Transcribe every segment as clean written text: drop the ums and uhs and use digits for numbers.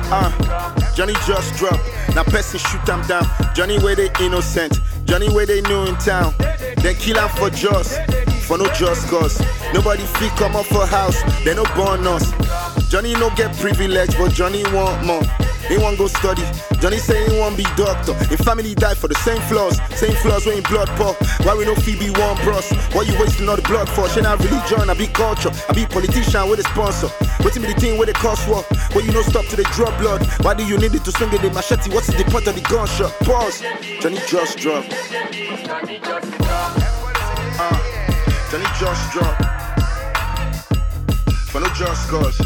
Johnny just drop. Now person shoot them down. Johnny where they innocent. Johnny where they new in town. Then kill him for just. For no just cause. Nobody feel come up for house. They no born us. Johnny no get privilege, but Johnny want more. He want go study. Johnny say he want be doctor. His family die for the same flaws where in blood pour. Why we no Phoebe one bros? Why you wasting all the blood for? She not religion, I be culture. I be politician with a sponsor. Waiting me the thing where they cost war. Where you no stop to the draw blood. Why do you need it to swing it in machete? What's the point of the gunshot? Pause. Johnny just drop. Johnny just drop. For no just cause.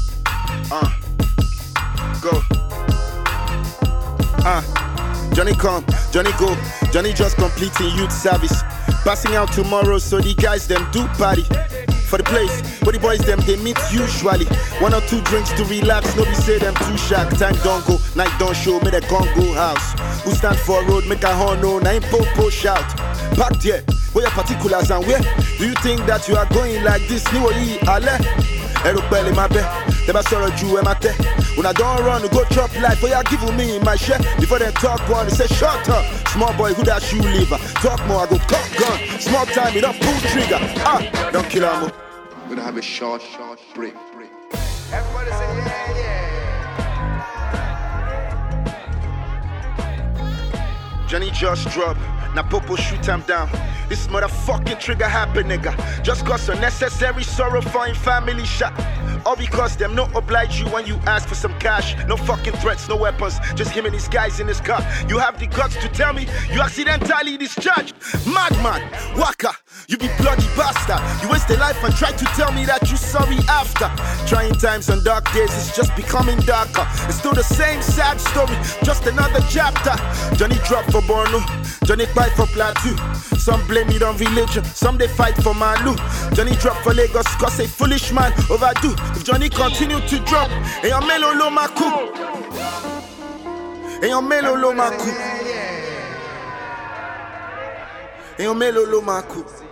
Go. Johnny come, Johnny go. Johnny just completing youth service. Passing out tomorrow, so the guys them do party. For the place where the boys them they meet usually. 1 or 2 drinks to relax, nobody say them too shark. Time don't go, night don't show, make a gun go house. Who stand for a road, make a horn no, na po shout. Back there, where your particulars and where? Do you think that you are going like this? Niwo yi ale. Eropele my bed, never saw a Jew in my tech. When I don't run to go chop life, for you give me my share. Before they talk one, they say shut up. Small boy, who that shoe lever? Talk more, I go cock gun. Small time, it don't pull trigger. Don't kill him. We're gonna have a short break. Everybody say yeah. Johnny just drop. Now Popo shoot him down. This motherfucking trigger happen, nigga. Just cause unnecessary sorrow for him family shot. All because them no oblige you when you ask for some cash. No fucking threats, no weapons. Just him and his guys in his car. You have the guts to tell me you accidentally discharged. Madman, waka, you be bloody bastard. You waste a life and try to tell me that you sorry after. Trying times and dark days, it's just becoming darker. It's still the same sad story, just another chapter. Johnny drop for Borno, Johnny fight for Plateau. Some blame it on religion, some they fight for Malu. Johnny drop for Lagos cause a foolish man overdo. If Johnny continue to drop, et yon melo lo makou. Et yon melo lo makou. Et yon melo lo makou.